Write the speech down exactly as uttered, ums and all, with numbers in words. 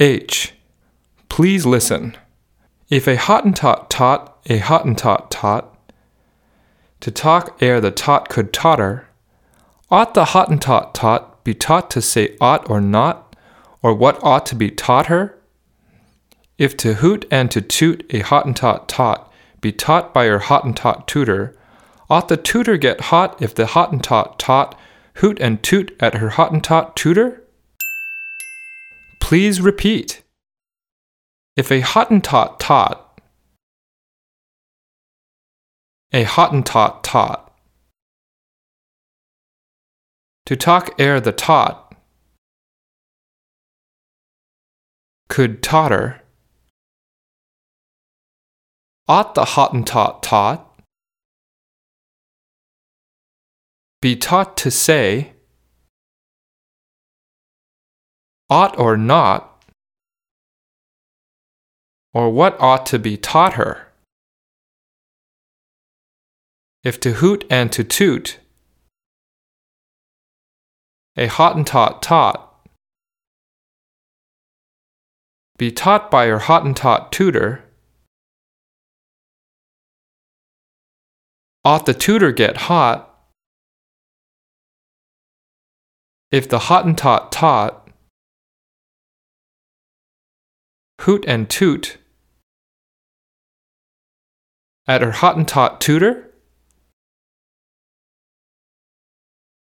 H. Please listen. If a Hottentot taught a Hottentot taught to talk ere the tot could totter, ought the Hottentot taught be taught to say ought or not, or what ought to be taught her? If to hoot and to toot a Hottentot taught be taught by her Hottentot tutor, ought the tutor get hot if the Hottentot taught hoot and toot at her Hottentot tutor? Please repeat. If a Hottentot taught, a Hottentot taught, to talk ere the tot could totter, ought the Hottentot taught be taught to say ought or not, or what ought to be taught her? If to hoot and to toot a Hottentot taught be taught by her Hottentot tutor, ought the tutor get hot if the Hottentot taught hoot and toot at her Hottentot tutor?